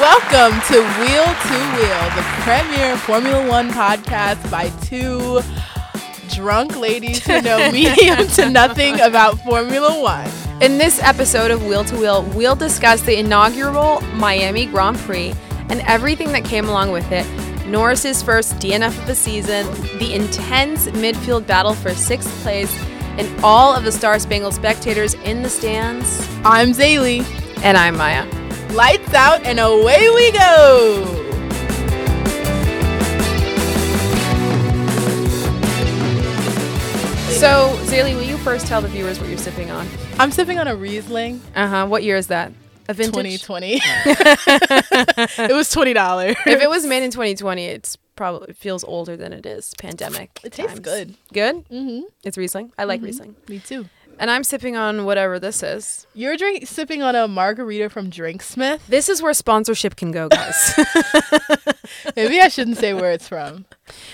Welcome to Wheel to Wheel, the premier Formula One podcast by two drunk ladies who know medium to nothing about Formula One. In this episode of Wheel to Wheel, we'll discuss the inaugural Miami Grand Prix and everything that came along with it, Norris's first DNF of the season, the intense midfield battle for 6th place, and all of the Star-Spangled spectators in the stands. I'm Zaylee. And I'm Maya. Lights out and away we go! So, Zaylee, will you first tell the viewers what you're sipping on? I'm sipping on a Riesling. What year is that? A vintage? 2020. It was $20. If it was made in 2020, it feels older than it is. Pandemic. It tastes good. Good? Mm-hmm. It's Riesling. I like Riesling. Me too. And I'm sipping on whatever this is. You're sipping on a margarita from Drinksmith. This is where sponsorship can go, guys. Maybe I shouldn't say where it's from.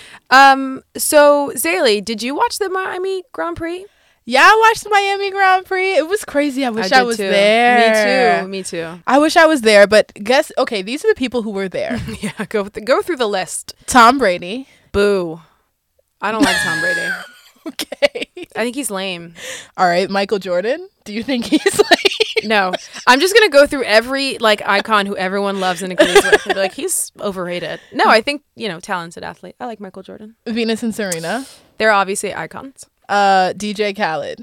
So, Zaylee, did you watch the Miami Grand Prix? Yeah, I watched the Miami Grand Prix. It was crazy. I wish I was too. there. Me too. I wish I was there, but okay, these are the people who were there. Yeah, go through the list. Tom Brady. Boo. I don't like Tom Brady. Okay. I think he's lame. All right, Michael Jordan. Do you think he's lame? No. I'm just going to go through every icon who everyone loves and agrees with and be like, he's overrated. No, I think, talented athlete. I like Michael Jordan. Venus and Serena. They're obviously icons. DJ Khaled.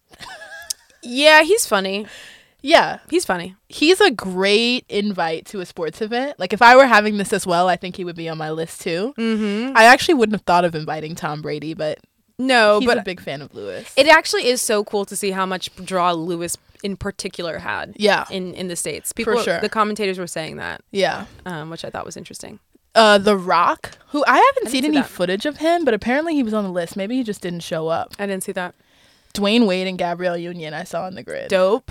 Yeah, he's funny. Yeah. He's funny. He's a great invite to a sports event. Like, if I were having this as well, I think he would be on my list too. Mm-hmm. I actually wouldn't have thought of inviting Tom Brady, but he's a big fan of Lewis. It actually is so cool to see how much draw Lewis in particular had. Yeah. In the States. For sure. The commentators were saying that. Yeah. Which I thought was interesting. The Rock, who I haven't seen any that. footage of him, but apparently he was on the list. Maybe he just didn't show up. I didn't see that. Dwayne Wade and Gabrielle Union I saw on the grid. Dope.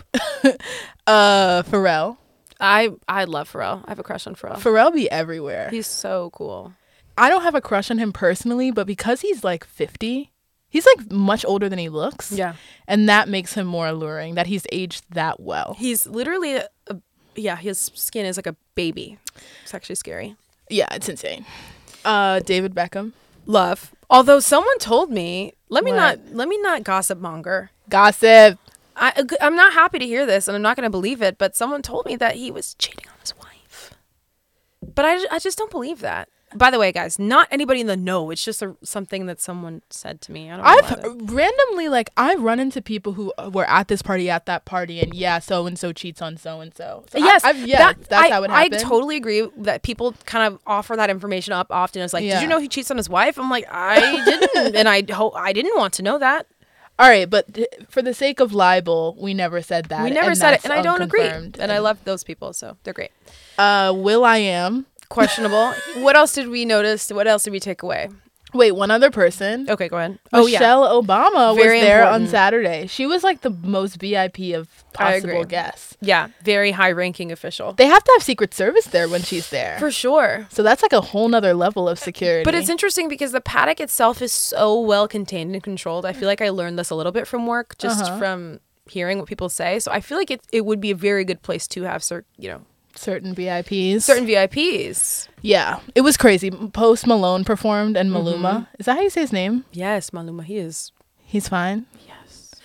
Pharrell. I love Pharrell. I have a crush on Pharrell. Pharrell be everywhere. He's so cool. I don't have a crush on him personally, but because he's like 50, he's like much older than he looks. Yeah. And that makes him more alluring, that he's aged that well. He's literally, his skin is like a baby. It's actually scary. Yeah, it's insane. David Beckham. Love. Although someone told me, let me not gossip monger. Gossip. I'm not happy to hear this, and I'm not going to believe it, but someone told me that he was cheating on his wife. But I just don't believe that. By the way, guys, not anybody in the know. It's just something that someone said to me. I've randomly, I run into people who were at this party, at that party, and so-and-so cheats on so-and-so. So yes, that's how it happened. I totally agree that people kind of offer that information up often. It's like, did you know he cheats on his wife? I'm like, I didn't, and I didn't want to know that. All right, but for the sake of libel, we never said that. We never said it, and I don't agree. And I love those people, so they're great. Will.i.am. Questionable. What else did we notice? What else did we take away? Wait, one other person. Okay, go ahead. Michelle Obama Very was there important. on Saturday. She was like the most VIP of possible guests. Yeah, very high-ranking official. They have to have Secret Service there when she's there. For sure. So that's like a whole nother level of security. But it's interesting because the paddock itself is so well contained and controlled. I feel like I learned this a little bit from work, just from hearing what people say. So I feel like it would be a very good place to have certain VIPs. Certain VIPs. Yeah. It was crazy. Post Malone performed and Maluma. Mm-hmm. Is that how you say his name? Yes, Maluma. He's fine? Yes.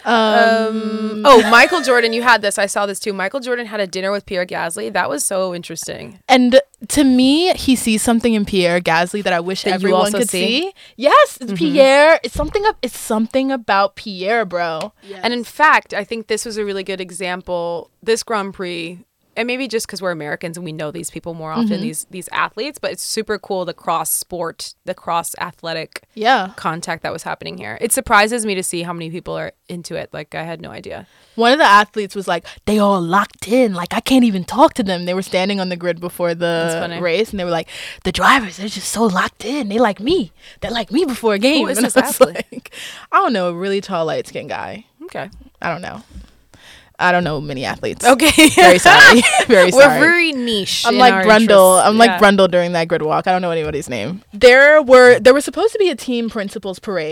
Michael Jordan. You had this. I saw this too. Michael Jordan had a dinner with Pierre Gasly. That was so interesting. And to me, he sees something in Pierre Gasly that I wish that everyone could see. Yes. It's Pierre. It's something about Pierre, bro. Yes. And in fact, I think this was a really good example. This Grand Prix, and maybe just because we're Americans and we know these people more often, these athletes, but it's super cool, the cross-sport, the cross-athletic contact that was happening here. It surprises me to see how many people are into it. Like, I had no idea. One of the athletes was like, they all locked in. Like, I can't even talk to them. They were standing on the grid before the race, and they were like, the drivers, they're just so locked in. They like me. They're like me before a game. Who is and this athlete? Like, I don't know, a really tall, light-skinned guy. Okay. I don't know. I don't know many athletes. Okay. Very sorry. Very sorry. We're very niche. I'm like Brundle. I'm like Brundle during that grid walk. I don't know anybody's name. There was supposed to be a team principals parade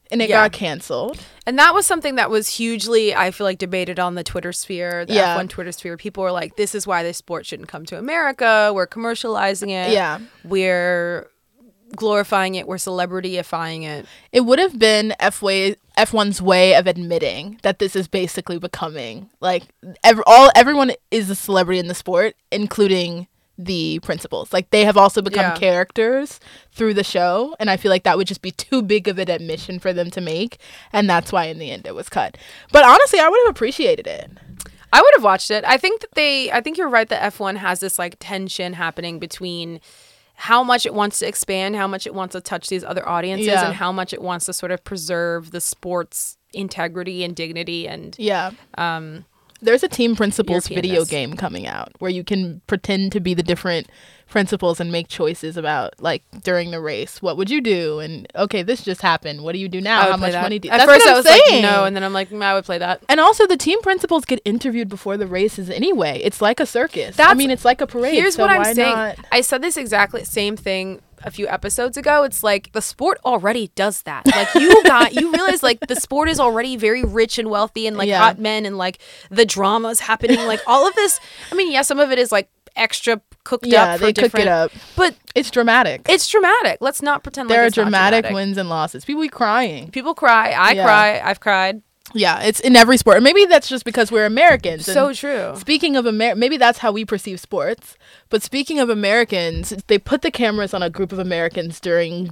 And it got canceled. And that was something that was hugely, I feel like, debated on the Twitter sphere, the F1 Twitter sphere. People were like, this is why this sport shouldn't come to America. We're commercializing it. Yeah. We're glorifying it. We're celebrityifying it. It would have been F1's way of admitting that this is basically becoming, like, everyone is a celebrity in the sport, including the principals. Like, they have also become characters through the show, and I feel like that would just be too big of an admission for them to make, and that's why in the end it was cut. But honestly, I would have appreciated it. I would have watched it. I think you're right that F1 has this like tension happening between how much it wants to expand, how much it wants to touch these other audiences, and how much it wants to sort of preserve the sport's integrity and dignity. And there's a Team Principals video game coming out where you can pretend to be the different principals and make choices about, like, during the race, what would you do? And okay, this just happened. What do you do now? How much money do you... At first I was like, no, and then I'm like, I would play that. And also the team principals get interviewed before the races anyway. It's like a circus. It's like a parade. Here's what I'm saying. I said this exactly same thing a few episodes ago. It's like the sport already does that. Like, you realize, like, the sport is already very rich and wealthy and, like, hot men and, like, the drama's happening, like, all of this. I mean, yeah, some of it is, like, extra cooked up for they different, cook it up, but it's dramatic. Let's not pretend there like are dramatic wins and losses. People cry. Cry. I've cried. Yeah, it's in every sport. Maybe that's just because we're Americans. So true. Speaking of maybe that's how we perceive sports. But speaking of Americans, they put the cameras on a group of Americans during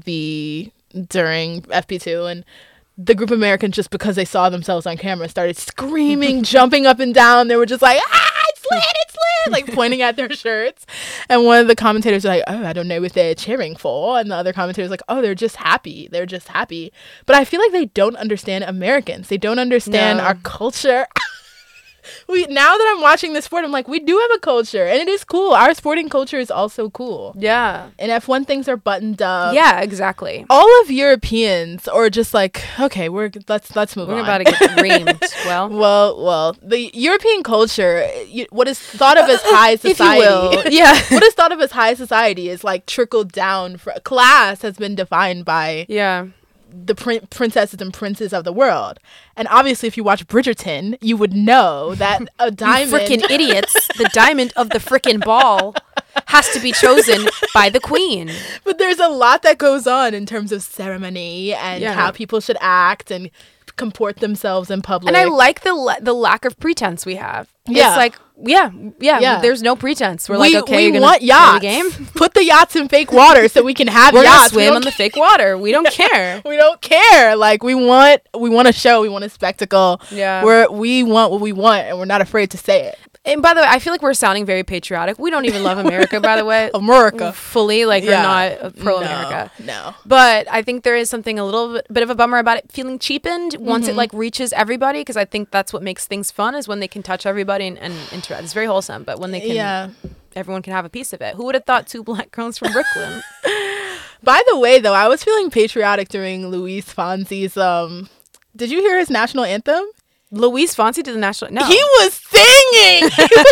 FP2, and the group of Americans, just because they saw themselves on camera, started screaming, jumping up and down. They were just like, it's lit, like pointing at their shirts. And one of the commentators was like, oh, I don't know what they're cheering for. And the other commentator was like, oh, they're just happy. But I feel like they don't understand Americans. They don't understand our culture. Now that I'm watching this sport, I'm like, we do have a culture, and it is cool. Our sporting culture is also cool. Yeah. And F1 things are buttoned up. Yeah, exactly. All of Europeans are just like, okay, let's move on. We're about to get reamed. Well, the European culture, what is thought of as high society, if you will. what is thought of as high society is like trickled down. Class has been defined by the princesses and princes of the world. And obviously, if you watch Bridgerton, you would know that a diamond... You frickin' idiots. The diamond of the frickin' ball has to be chosen by the queen. But there's a lot that goes on in terms of ceremony and how people should act and comport themselves in public. And I like the lack of pretense we have. Yeah. It's like, there's no pretense. We're like, okay, we want yachts. Game? Put the yachts in fake water so we can have yachts. We're gonna swim on the fake water. We don't care. We don't care. Like, we want a show. We want a spectacle. Yeah. We want what we want, and we're not afraid to say it. And by the way, I feel like we're sounding very patriotic. We don't even love America, by the way. America. Fully. Like, we're not pro-America. No. But I think there is something a little bit of a bummer about it feeling cheapened once it, like, reaches everybody, because I think that's what makes things fun, is when they can touch everybody and interact. It's very wholesome, but when they can, everyone can have a piece of it. Who would have thought two black girls from Brooklyn? By the way, though, I was feeling patriotic during Luis Fonsi's, did you hear his national anthem? Luis Fonsi did the national... No. He was singing!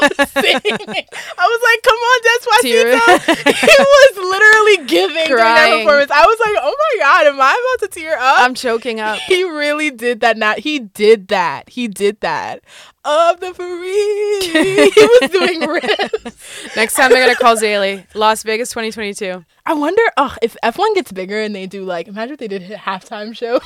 I was like, come on, Despacito. He was literally giving during that performance. I was like, oh my God, am I about to tear up? I'm choking up. He really did that. He did that. Of the free. He was doing riffs. Next time they're going to call Zaylee. Las Vegas 2022. I wonder if F1 gets bigger and they do, like, imagine if they did halftime shows.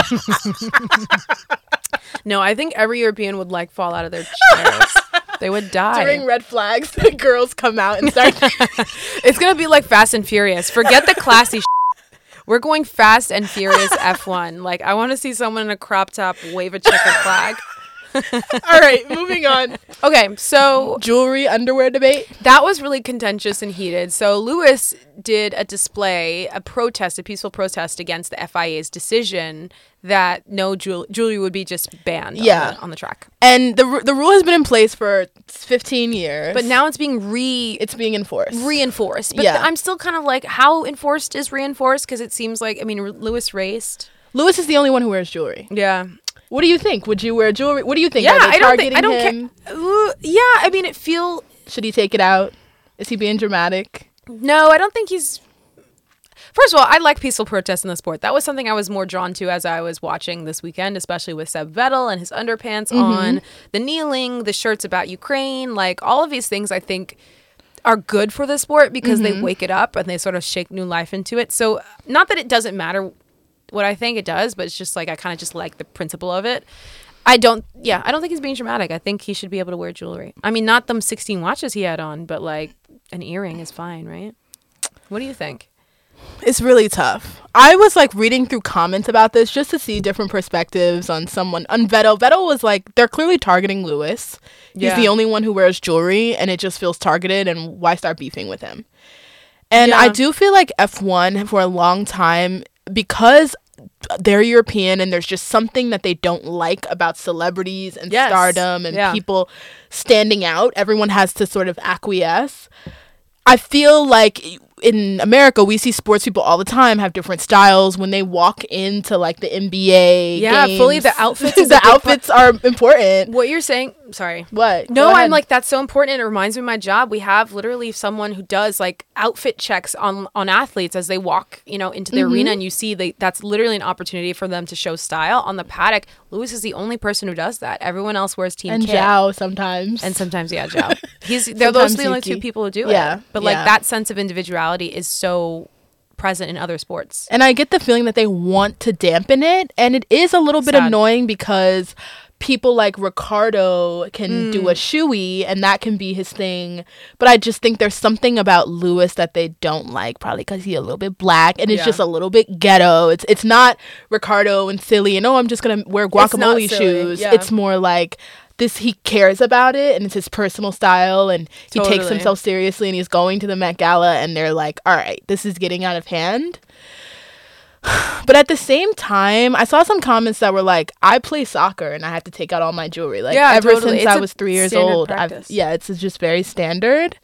No, I think every European would, like, fall out of their chairs. They would die. During red flags, the girls come out and start. It's going to be like Fast and Furious. Forget the classy We're going Fast and Furious F1. Like, I want to see someone in a crop top wave a checkered flag. All right, moving on. Okay, so jewelry, underwear debate. That was really contentious and heated. So Lewis did a display, a peaceful protest against the FIA's decision that no jewelry would be just banned on the track. And the rule has been in place for 15 years. But now it's being enforced. Reinforced. But I'm still kind of like, how enforced is reinforced? Because it seems like, I mean, Lewis raced. Lewis is the only one who wears jewelry. Yeah. What do you think? Would you wear jewelry? What do you think? Yeah, I don't care. Yeah, I mean, should he take it out? Is he being dramatic? No, I don't think he's... first of all, I like peaceful protests in the sport. That was something I was more drawn to as I was watching this weekend, especially with Seb Vettel and his underpants on, the kneeling, the shirts about Ukraine, like all of these things I think are good for the sport because they wake it up and they sort of shake new life into it. So not that it doesn't matter what I think it does, but it's just like I kind of just like the principle of it. I don't think he's being dramatic. I think he should be able to wear jewelry. I mean, not them 16 watches he had on, but like an earring is fine, right? What do you think? It's really tough. I was like reading through comments about this just to see different perspectives on Vettel. Vettel was like, they're clearly targeting Lewis. He's the only one who wears jewelry and it just feels targeted, and why start beefing with him? And I do feel like F1 for a long time, because they're European and there's just something that they don't like about celebrities and stardom and people standing out. Everyone has to sort of acquiesce. I feel like in America, we see sports people all the time have different styles when they walk into like the NBA games. Fully the outfits. The outfits are important. What you're saying, sorry. What? No, I'm like, that's so important. It reminds me of my job. We have literally someone who does like outfit checks on athletes as they walk, into the arena, and you see that's literally an opportunity for them to show style on the paddock. Lewis is the only person who does that. Everyone else wears team kit. And Zhao sometimes. Zhao. Those are the only two people who do it. But like that sense of individuality is so present in other sports. And I get the feeling that they want to dampen it, and it is a little bit annoying because people like Ricardo can do a shoey and that can be his thing, but I just think there's something about Lewis that they don't like, probably because he's a little bit black and it's just a little bit ghetto. It's not Ricardo and silly and I'm just gonna wear guacamole shoes. It's more like this, he cares about it and it's his personal style, and he takes himself seriously, and he's going to the Met Gala and they're like, all right, this is getting out of hand. But at the same time, I saw some comments that were like, I play soccer and I have to take out all my jewelry. Like ever since I was 3 years old. It's just very standard.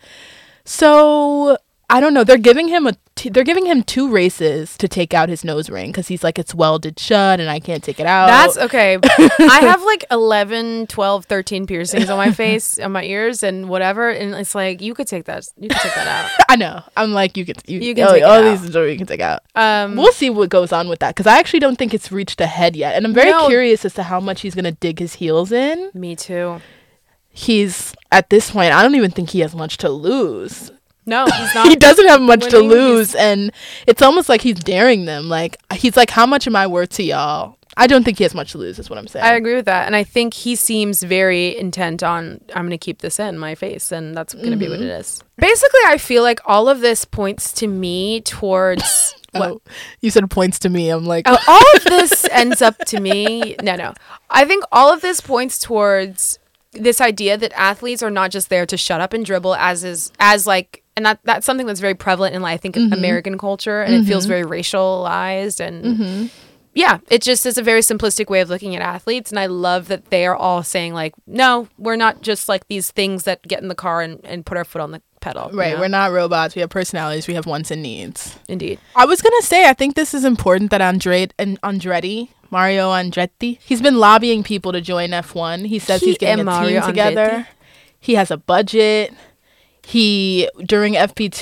So I don't know. They're giving him two races to take out his nose ring because he's like, it's welded shut and I can't take it out. That's okay. I have like 11, 12, 13 piercings on my face, on my ears and whatever. And it's like, you could take that out. I know. I'm like, you can take it out. All these jewelry you can take out. We'll see what goes on with that because I actually don't think it's reached a head yet. And I'm very curious as to how much he's going to dig his heels in. Me too. He's, at this point, I don't even think he has much to lose. No, he's not. He doesn't have much to lose, and it's almost like he's daring them. Like, he's like, how much am I worth to y'all? I don't think he has much to lose, is what I'm saying. I agree with that, and I think he seems very intent on, I'm going to keep this in my face, and that's going to be what it is. Basically, I feel like all of this points to me towards... What? You said points to me. I'm like... all of this ends up to me... No. I think all of this points towards this idea that athletes are not just there to shut up and dribble as like... And that's something that's very prevalent in, I think, American culture, and it feels very racialized. And it just is a very simplistic way of looking at athletes. And I love that they are all saying, like, no, we're not just like these things that get in the car and put our foot on the pedal. Right. We're not robots. We have personalities. We have wants and needs. Indeed. I was going to say, I think this is important that Mario Andretti, he's been lobbying people to join F1. He says he's getting a team together. Andretti. He has a budget. He, during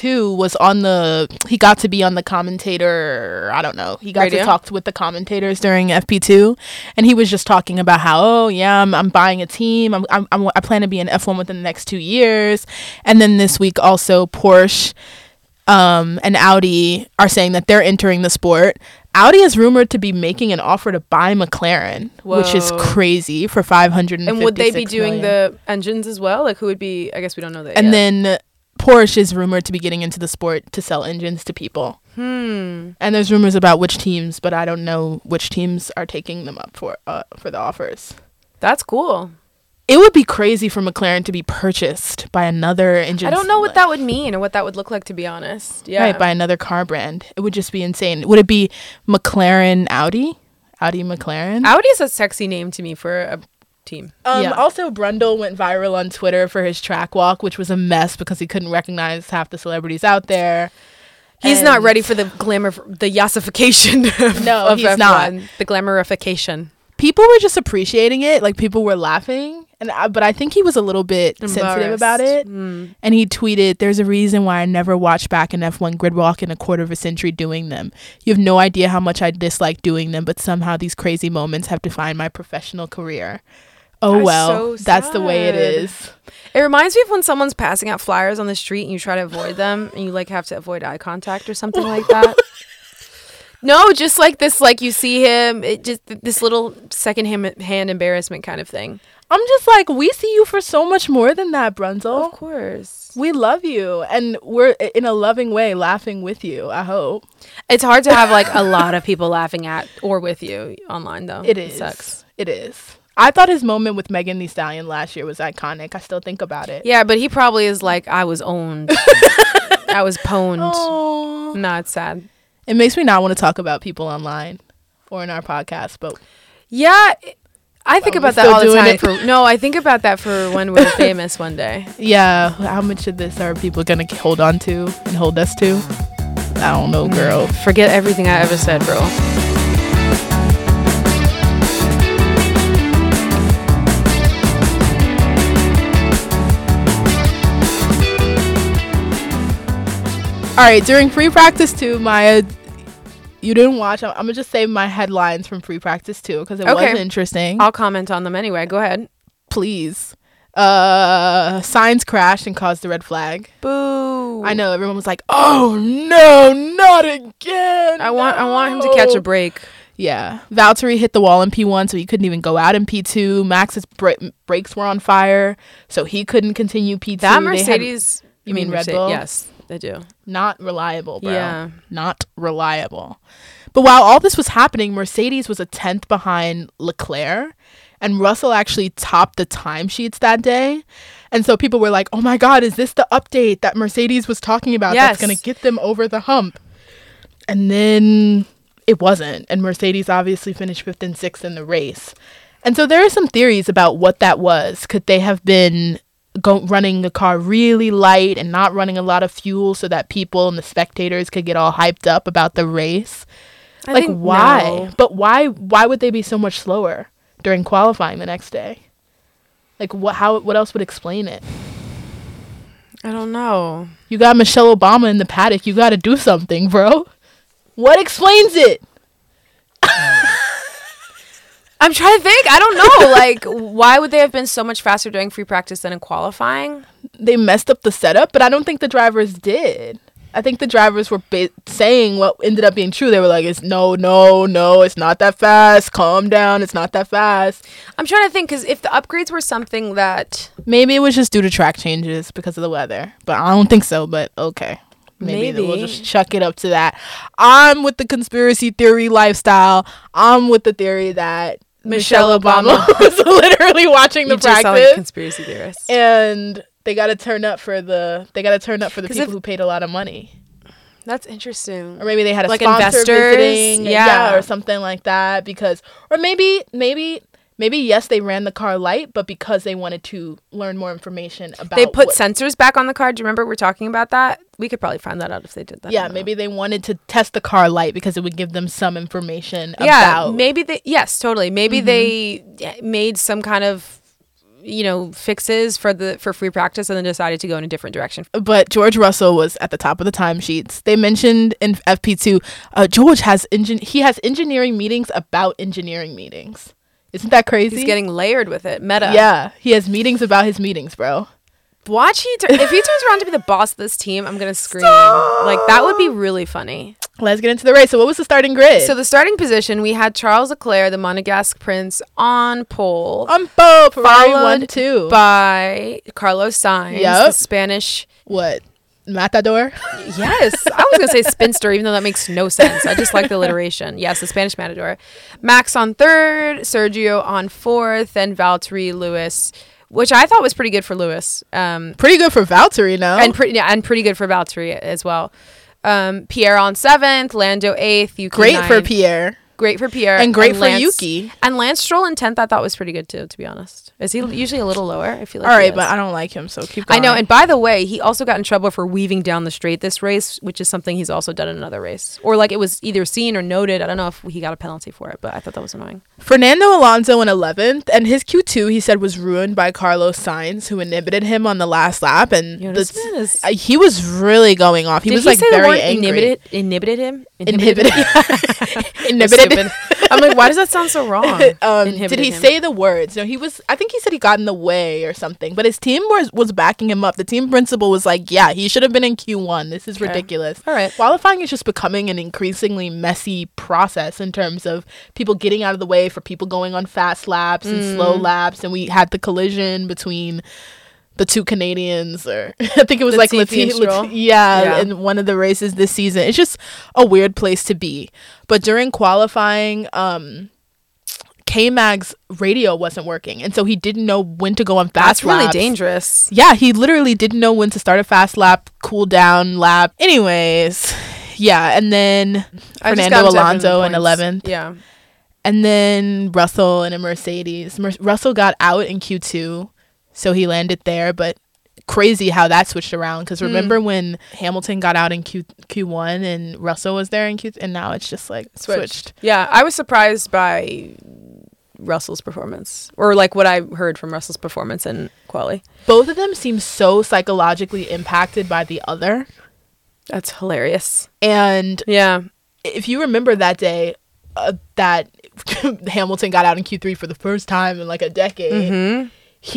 FP2, he got to be on the commentator, I don't know. He got Radio? To talk with the commentators during FP2. And he was just talking about how, I'm buying a team. I plan to be in F1 within the next 2 years. And then this week also Porsche and Audi are saying that they're entering the sport. Audi is rumored to be making an offer to buy McLaren, which is crazy, for $556 million. And would they be doing the engines as well? Like, who would be? I guess we don't know that yet. And then Porsche is rumored to be getting into the sport to sell engines to people. And there's rumors about which teams, but I don't know which teams are taking them up for the offers. That's cool. It would be crazy for McLaren to be purchased by another engine. I don't know what that would mean or what that would look like, to be honest. Yeah. Right, by another car brand. It would just be insane. Would it be McLaren Audi? Audi McLaren? Audi is a sexy name to me for a team. Also, Brundle went viral on Twitter for his track walk, which was a mess because he couldn't recognize half the celebrities out there. He's not ready for the glamour, the yassification of he's F1, not. The glamourification. People were just appreciating it. Like, people were laughing. But I think he was a little bit sensitive about it. And he tweeted, "There's a reason why I never watched back an F1 grid walk in a quarter of a century doing them. You have no idea how much I dislike doing them, but somehow these crazy moments have defined my professional career." Oh, well, that's the way it is. It reminds me of when someone's passing out flyers on the street and you try to avoid them and you like have to avoid eye contact or something like that. No, just like this, like you see him, it just this little second-hand embarrassment kind of thing. I'm just like, we see you for so much more than that, Brunzel. Of course. We love you, and we're in a loving way laughing with you, I hope. It's hard to have like a lot of people laughing at or with you online, though. It is. It sucks. It is. I thought his moment with Megan Thee Stallion last year was iconic. I still think about it. Yeah, but he probably is like, I was owned. I was pwned. Oh. No, it's sad. It makes me not want to talk about people online or in our podcast, but yeah, I think about that all the time. I think about that for when we're famous one day. Yeah, how much of this are people gonna hold on to and hold us to? I don't know, girl. Forget everything I ever said, bro. All right, during free practice 2, Maya, you didn't watch. I'm gonna just say my headlines from free practice 2 because it was interesting. I'll comment on them anyway. Go ahead, please. Signs crashed and caused the red flag. Boo! I know everyone was like, "Oh no, not again!" I want him to catch a break. Yeah, Valtteri hit the wall in P1, so he couldn't even go out in P2. Max's brakes were on fire, so he couldn't continue P2. That Mercedes, you mean Red Bull? Yes. They do. Not reliable, bro. Yeah. Not reliable. But while all this was happening, Mercedes was a 10th behind Leclerc, and Russell actually topped the timesheets that day. And so people were like, oh my God, is this the update that Mercedes was talking about that's going to get them over the hump? And then it wasn't. And Mercedes obviously finished 5th and 6th in the race. And so there are some theories about what that was. Could they have been running the car really light and not running a lot of fuel so that people and the spectators could get all hyped up about the race? Like, why? No. But why would they be so much slower during qualifying the next day? Like, what else would explain it? I don't know. You got Michelle Obama in the paddock. You got to do something, bro. What explains it? I'm trying to think. I don't know. Like, why would they have been so much faster during free practice than in qualifying? They messed up the setup, but I don't think the drivers did. I think the drivers were saying what ended up being true. They were like, "It's no, it's not that fast. Calm down. It's not that fast." I'm trying to think, because if the upgrades were something that... Maybe it was just due to track changes because of the weather. But I don't think so, but okay. Maybe we'll just chuck it up to that. I'm with the conspiracy theory lifestyle. I'm with the theory that Michelle Obama was literally watching the practice. Sound like a conspiracy theorist. And they got to turn up for the people who paid a lot of money. That's interesting. Or maybe they had a like sponsor investors visiting, or something like that. Because, or maybe yes, they ran the car light, but because they wanted to learn more information about. They put sensors back on the car. Do you remember we were talking about that? We could probably find that out if they did that. Yeah, maybe they wanted to test the car light because it would give them some information about. Maybe they. Yes, totally. Maybe they made some kind of, fixes for free practice and then decided to go in a different direction. But George Russell was at the top of the timesheets. They mentioned in FP2, George has engineering meetings about engineering meetings. Isn't that crazy? He's getting layered with it. Meta. Yeah, he has meetings about his meetings, bro. Watch if he turns around to be the boss of this team, I'm gonna scream. Stop! Like, that would be really funny. Let's get into the race. So what was the starting grid? So the starting position, we had Charles Leclerc, the Monegasque Prince, on pole. Ferrari 1-2. By Carlos Sainz, the Spanish... What? Matador? Yes. I was going to say spinster, even though that makes no sense. I just like the alliteration. Yes, the Spanish Matador. Max on 3rd, Sergio on 4th, and Valtteri, Lewis, which I thought was pretty good for Lewis. Pretty good for Valtteri, no? And pretty good for Valtteri as well. Pierre on 7th, Lando 8th, Yuki Great 9th. for Pierre. Great for Pierre. And great for Yuki. And Lance Stroll in 10th I thought was pretty good too, to be honest. Is he usually a little lower? I feel like all right, but I don't like him, so keep going. I know, and by the way, he also got in trouble for weaving down the straight this race, which is something he's also done in another race. Or like it was either seen or noted. I don't know if he got a penalty for it, but I thought that was annoying. Fernando Alonso in 11th, and his Q2 he said was ruined by Carlos Sainz, who inhibited him on the last lap, and he was really going off. He was like very angry. Inhibited him. Inhibited. I'm like, why does that sound so wrong? Did he say the words? No, he was. I think he said he got in the way or something. But his team was backing him up. The team principal was like, "Yeah, he should have been in Q1. This is ridiculous." All right. Qualifying is just becoming an increasingly messy process in terms of people getting out of the way for people going on fast laps and slow laps. And we had the collision between the two Canadians, or I think it was like in one of the races this season. It's just a weird place to be. But during qualifying, K-Mag's radio wasn't working, and so he didn't know when to go on fast laps. That's really dangerous. Yeah, he literally didn't know when to start a fast lap, cool down lap. Anyways, yeah, and then Fernando Alonso in 11th. Yeah. And then Russell in a Mercedes. Russell got out in Q2. So he landed there, but crazy how that switched around. Because remember when Hamilton got out in Q1 and Russell was there in Q2, and now it's just like switched. Yeah, I was surprised by Russell's performance, or like what I heard from Russell's performance in quali. Both of them seem so psychologically impacted by the other. That's hilarious. And yeah, if you remember that day that Hamilton got out in Q3 for the first time in like a decade. Mm-hmm.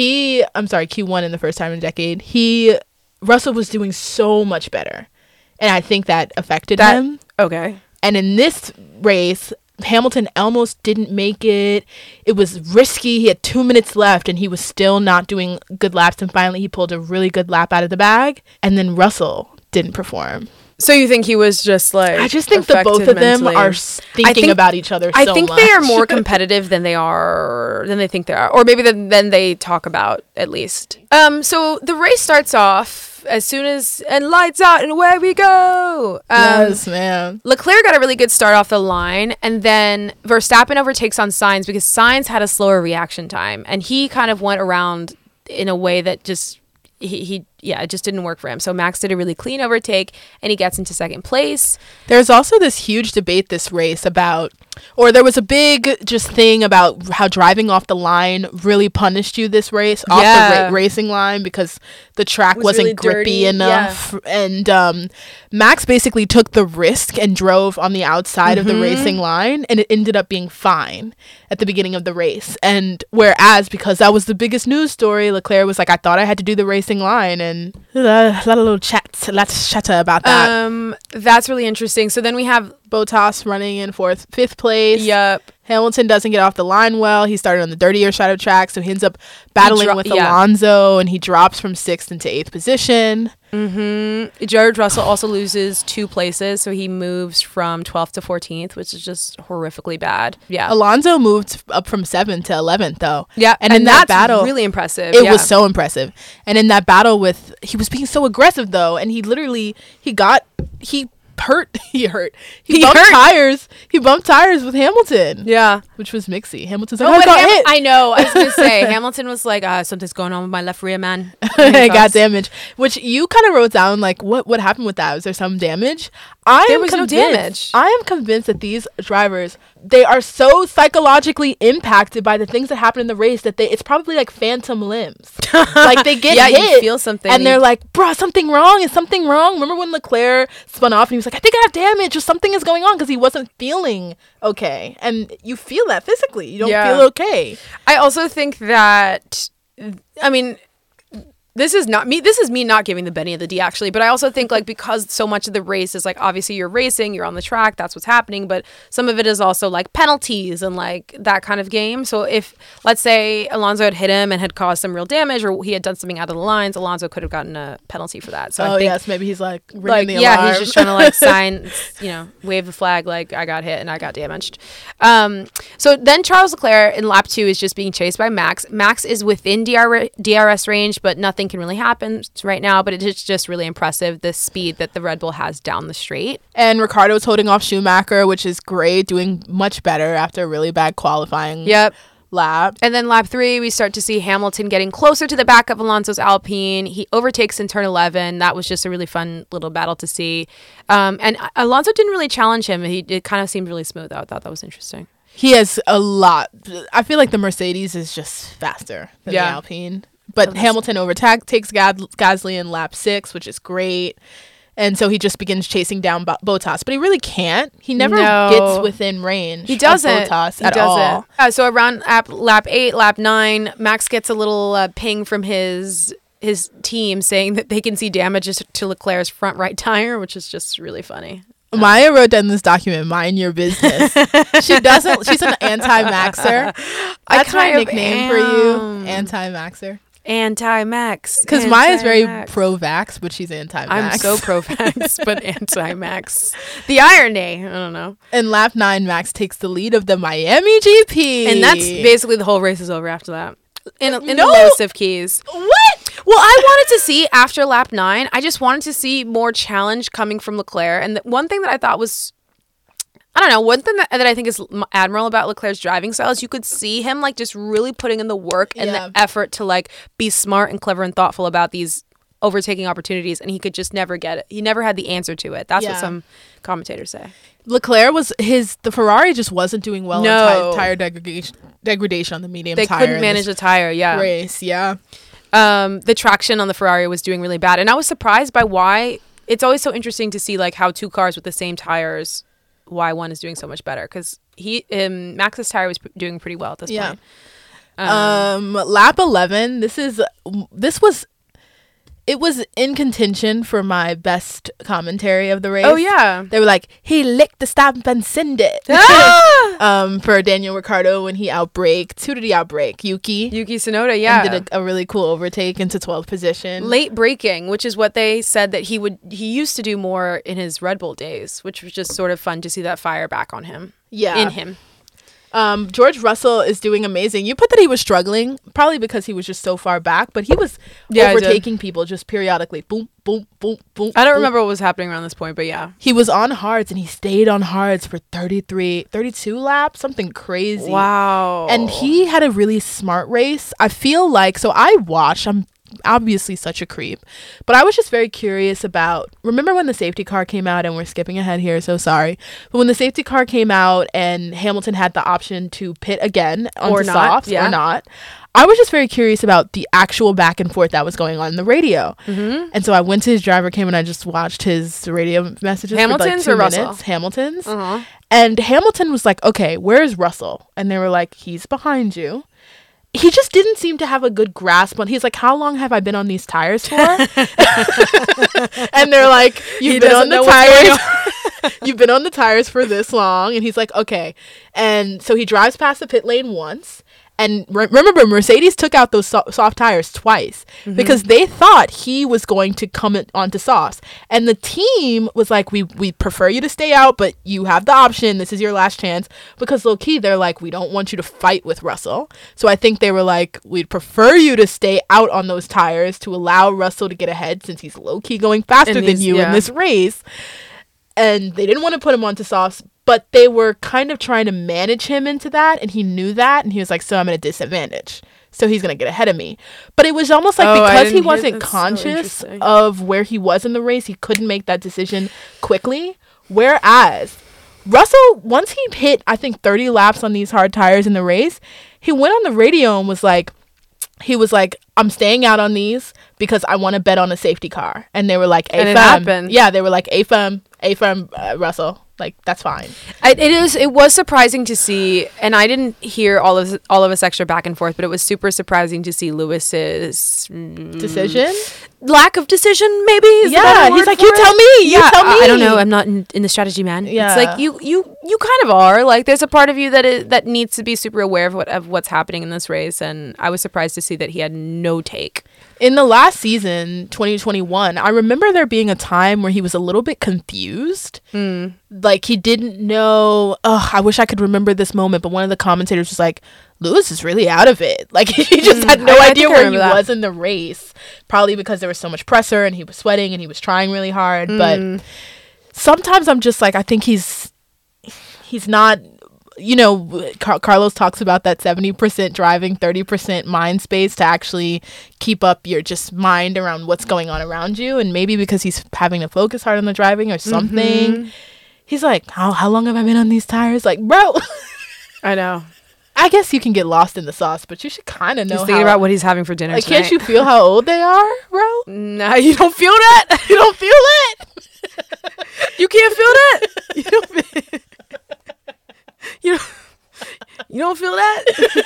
Q1 in the first time in a decade. Russell was doing so much better. And I think that affected him. Okay. And in this race, Hamilton almost didn't make it. It was risky. He had 2 minutes left and he was still not doing good laps. And finally he pulled a really good lap out of the bag. And then Russell didn't perform. So you think he was just like... I just think the both of them are thinking about each other so much. I think they are more competitive than they think they are. Or maybe than they talk about, at least. So the race starts off as soon as... And lights out and away we go! Yes, man. Leclerc got a really good start off the line. And then Verstappen overtakes on Sainz because Sainz had a slower reaction time. And he kind of went around in a way that just... it just didn't work for him. So Max did a really clean overtake and he gets into second place. There's also this huge debate this race about, or there was a big just thing about how driving off the line really punished you this race, off the racing line, because the track wasn't really grippy enough. Yeah. And Max basically took the risk and drove on the outside of the racing line, and it ended up being fine at the beginning of the race. And whereas, because that was the biggest news story, Leclerc was like, I thought I had to do the racing line, and a lot of little lots of chatter about that. That's really interesting. So then we have Bottas running in fifth place. Yep. Hamilton doesn't get off the line well. He started on the dirtier side of track, so he ends up battling with Alonso, and he drops from 6th into 8th position. George Russell also loses 2 places, so he moves from 12th to 14th, which is just horrifically bad. Yeah. Alonso moved up from 7th to 11th, though. Yeah, and in that battle, really impressive. It was so impressive. And in that battle he was being so aggressive, though, and he bumped tires with Hamilton. Yeah. Which was mixy. Hamilton's like, I got hit. I know. I was going to say, Hamilton was like, something's going on with my left rear, man. I got damage. Which you kind of wrote down, like, what happened with that? Was there some damage? There was no damage. I am convinced that these drivers, they are so psychologically impacted by the things that happen in the race that it's probably like phantom limbs. Like they get hit. You feel something. And they're like, bruh, something wrong. Is something wrong? Remember when Leclerc spun off and he was like, I think I have damage or something is going on, because he wasn't feeling okay. And you feel that physically. You don't feel okay. I also think that, this is me not giving the Benny of the D, actually, but I also think, like, because so much of the race is like, obviously you're racing, you're on the track, that's what's happening, but some of it is also like penalties and like that kind of game. So if, let's say, Alonso had hit him and had caused some real damage, or he had done something out of the lines, Alonso could have gotten a penalty for that. So I think, yes, maybe he's like ringing the alarm. Yeah, he's just trying to like sign, wave the flag like I got hit and I got damaged. So then Charles Leclerc in lap 2 is just being chased by Max. Max is within DRS range, but nothing nothing can really happen right now, but it's just really impressive, the speed that the Red Bull has down the straight. And Ricciardo's holding off Schumacher, which is great, doing much better after a really bad qualifying lap. And then lap 3, we start to see Hamilton getting closer to the back of Alonso's Alpine. He overtakes in turn 11. That was just a really fun little battle to see. And Alonso didn't really challenge him. It kind of seemed really smooth. I thought that was interesting. He has a lot. I feel like the Mercedes is just faster than the Alpine. But Hamilton takes Gasly in lap 6, which is great. And so he just begins chasing down Bottas. But he really can't. He never gets within range of Bottas at all. So around lap 8, lap 9, Max gets a little ping from his team saying that they can see damages to Leclerc's front right tire, which is just really funny. Maya wrote down this document, "Mind your business." She's an anti-maxer. That's my nickname for you, anti-maxer. Anti-Max. Because Maya's very pro-vax, but she's anti-vax. I'm so pro-vax, but anti-Max. The irony. I don't know. In lap 9, Max takes the lead of the Miami GP. And that's basically the whole race is over after that. In the lowest of keys. What? Well, I wanted to see, after lap 9, I just wanted to see more challenge coming from Leclerc. And one thing that I thought was, I don't know, one thing that I think is admirable about Leclerc's driving style is you could see him like just really putting in the work and the effort to like be smart and clever and thoughtful about these overtaking opportunities, and he could just never get it. He never had the answer to it. That's what some commentators say. Leclerc the Ferrari just wasn't doing well in tire degradation on the medium tire. They couldn't manage the tire, race, the traction on the Ferrari was doing really bad, and I was surprised by why. It's always so interesting to see like how two cars with the same tires, why one is doing so much better, because Max's tire was doing pretty well at this point. Lap 11, it was in contention for my best commentary of the race. Oh yeah, they were like, he licked the stamp and send it. For Daniel Ricciardo when he outbraked. Who did he outbrake? Yuki Tsunoda, and did a really cool overtake into 12th position. Late braking, which is what they said that he used to do more in his Red Bull days, which was just sort of fun to see that fire back on him. In him. George Russell is doing amazing. You put that he was struggling, probably because he was just so far back, but he was overtaking people just periodically. Boom, boom, boom, boom. I don't remember what was happening around this point, but yeah. He was on hards, and he stayed on hards for 32 laps, something crazy. Wow. And he had a really smart race. I feel like, so I watched, I'm obviously such a creep, but I was just very curious about, remember when the safety car came out, and we're skipping ahead here, so sorry, but when the safety car came out and Hamilton had the option to pit again onto softs or not, I was just very curious about the actual back and forth that was going on in the radio. And so I went to his driver cam and I just watched his radio messages. Hamilton's for like 2 or minutes. Russell? Hamilton's. And Hamilton was like, okay, where's Russell? And they were like, he's behind you. He just didn't seem to have a good grasp on. He's like, how long have I been on these tires for? And they're like, you've been on the tires. You've been on the tires for this long. And he's like, okay. And so he drives past the pit lane once. And remember, Mercedes took out those soft tires twice because they thought he was going to come onto softs. And the team was like, we prefer you to stay out, but you have the option. This is your last chance. Because low-key, they're like, we don't want you to fight with Russell. So I think they were like, we'd prefer you to stay out on those tires to allow Russell to get ahead since he's low-key going faster than you in this race. And they didn't want to put him onto softs, but they were kind of trying to manage him into that, and he knew that, and he was like, so I'm at a disadvantage. So he's going to get ahead of me. But it was almost like because he wasn't conscious of where he was in the race, he couldn't make that decision quickly. Whereas Russell, once he hit, I think, 30 laps on these hard tires in the race, he went on the radio and was like, I'm staying out on these because I want to bet on a safety car. And they were like, and it happened. Yeah, they were like, A-firm, Russell. Like, that's fine. It was surprising to see, and I didn't hear all of this extra back and forth, but it was super surprising to see Lewis's decision, lack of decision. Maybe he's like, you tell me. I don't know. I'm not in the strategy, man. Yeah. It's like you kind of are. Like, there's a part of you that needs to be super aware of what's happening in this race, and I was surprised to see that he had no take. In the last season, 2021, I remember there being a time where he was a little bit confused. Like, he didn't know. Oh, I wish I could remember this moment, but one of the commentators was like, Lewis is really out of it. Like, he just had no idea where he was in the race. Probably because there was so much pressure and he was sweating and he was trying really hard. But sometimes I'm just like, I think he's not... You know, Carlos talks about that 70% driving, 30% mind space to actually keep up your just mind around what's going on around you. And maybe because he's having to focus hard on the driving or something, he's like, how long have I been on these tires? Like, bro. I know. I guess you can get lost in the sauce, but you should kind of know. He's thinking about what he's having for dinner like, tonight. can't you feel how old they are, bro? Nah, you don't feel that? You don't feel it? You can't feel that? You don't feel You don't feel that?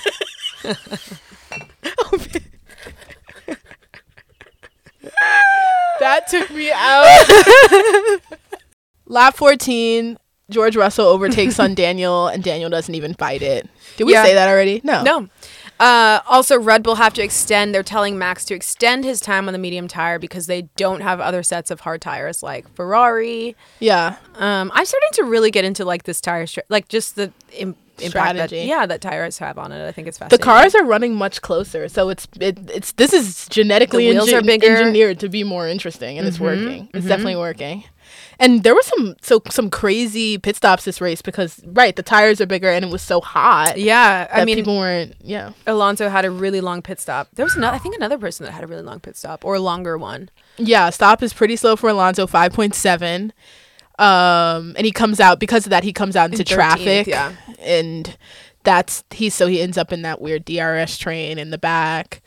That took me out. Lap 14, George Russell overtakes on Daniel, and Daniel doesn't even fight it. Did we say that already? No. Also, Red Bull have to extend. They're telling Max to extend his time on the medium tire because they don't have other sets of hard tires like Ferrari. Yeah. I'm starting to really get into like this tire, like just the impact strategy. that tires have on it. I think it's fascinating. The cars are running much closer, so this is genetically The wheels are bigger. engineered to be more interesting, and it's working. It's definitely working. And there was some crazy pit stops this race because the tires are bigger and it was so hot. Yeah, I mean, people weren't. Yeah, Alonso had a really long pit stop. There was another person that had a really long pit stop or a longer one. Yeah, stop is pretty slow for Alonso, 5.7. And he comes out because of that. He comes out into 13th, traffic. yeah. And he ends up in that weird DRS train in the back.